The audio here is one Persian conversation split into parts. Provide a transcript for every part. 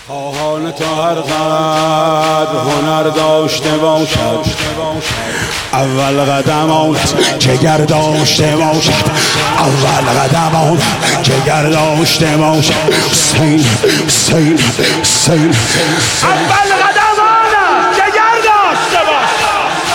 خواهان تا هر قدر هنر داشته باشد، اول قدمات جگر داشته باشد، اول قدمات جگر داشته باشد. حسین حسین حسین اول قدمات جگر داشته باشد.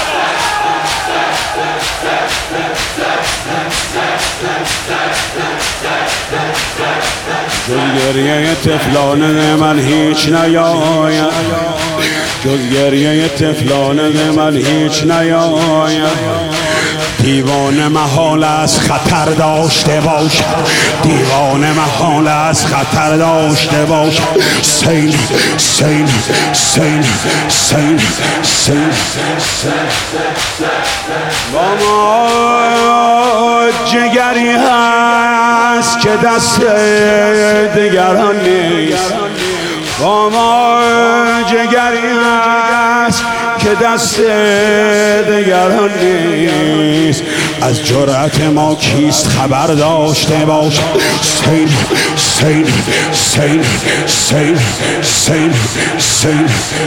جز گریه طفلانه من هیچ نیاید، جز گریه طفلانه من هیچ نیاید. دیوانه محال از خطر داشته باشد، دیوانه محال از خطر داشته باشد. حسین حسین حسین حسین حسین با ما جگری هست که دست دیگران نیست، با ما جگری هست که دست دیگران نیست. از جرأت ما کیست خبر داشته باشد. حسین حسین حسین حسین حسین حسین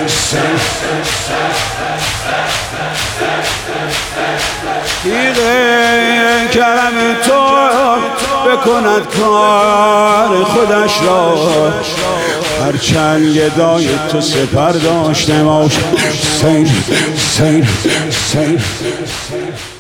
تیغ کرم تو بکند کار خودش را، هرچند گدای تو سپر داشته باشد. حسین حسین حسین